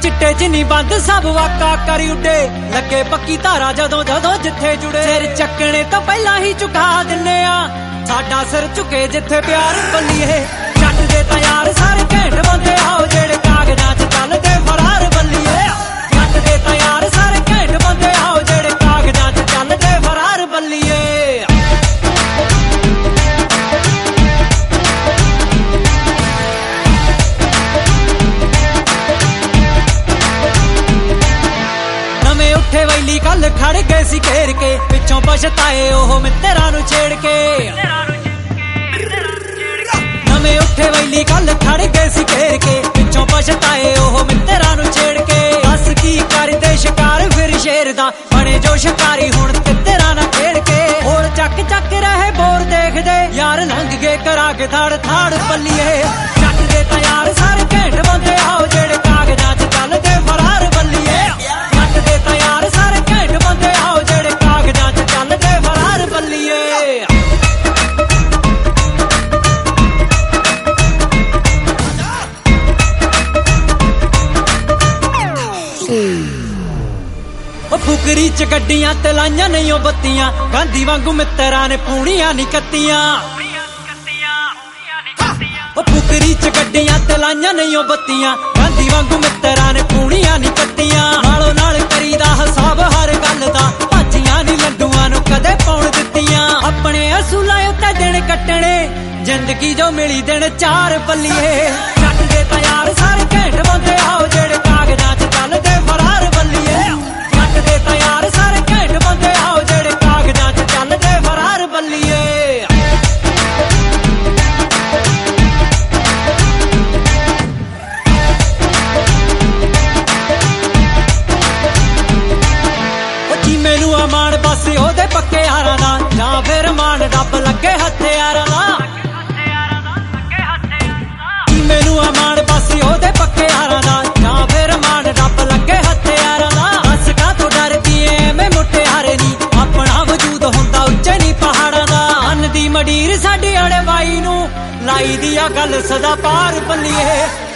चिट्टे जिन्नी बंद सब वाका करी उडे लगे पक्की धारा जदों जदों जिथे जुड़े सिर चकने तो पहला ही झुका दिन्ने आ साडा सिर झुके जिथे प्यार बल्लीए जट दे तां यार सारे घैंट बंदे आओ जेड़े कागजां च चलदे फरार बल्लीए जट दे तां यार सारे घैंट बंदे आओ जेड़े कागजां च चलदे फरार बल्लीए उठे वैली कल खड़ गए सी घेर के पिछों पछताए ओह मित्तरां नूं छेड़ के नवें उठे वैली कल खड़ गए सी घेर के पिछों पछताए ओह मित्तरां नूं छेड़ के दस की करदे शिकार फिर शेर दा बने जो शिकारी हुण तित्तरां नाल खेड़ के होर चक चक रहे बोर देखदे यार लंघ गए करा के थाड़ थाड़ पल्लीए जट दे तां यार सारे घैंट बंदे आओ जेड़े कागजां च चलदे फरार बल्लीए जट दे तां यार सारे घैंट बंदे आओ जेड़े कागजां च चलदे फरार बल्लीए फुकरी च गड्डियां ते लाइयां नहीं ओ बत्तियां गांधी वांगू मित्तरां ने पूणियां नहीं कत्तियां फुकरी च गड्डियां ते लाइयां नहीं ओ बत्तियां गांधी वांगू मित्तरां ने पूणियां नहीं कत्तियां नालों नाल करीदा हिसाब हर गल दा भाजियां नहीं लड्डूआं नूं कदे पाउण दित्तियां अपने असूलां उत्ते दिन कट्टणे जिंदगी जो मिली दिन चार बल्लीए जट दे तां यार सारे घैंट बंदे आओ जेड़े कागजां च चलदे फरार बल्लीए जट दे तां यार सारे घैंट बंदे आओ जेड़े कागजां च चलदे फरार बल्लीए मान बस ओदे पक्के यारां दा जां फिर मान रब लगे हथियारां दा मैनू मान बस ओदे पक्के यारां दा जां फिर मान रब लगे हथियारां दा हस का तो डरदी ऐ मैं मुटियारे नी अपना वजूद हुंदा उच्चे नी पहाड़ां दा अन दी मडीर साडी अड़े बाई नू लाई दी आ गल सदा पार बल्लीए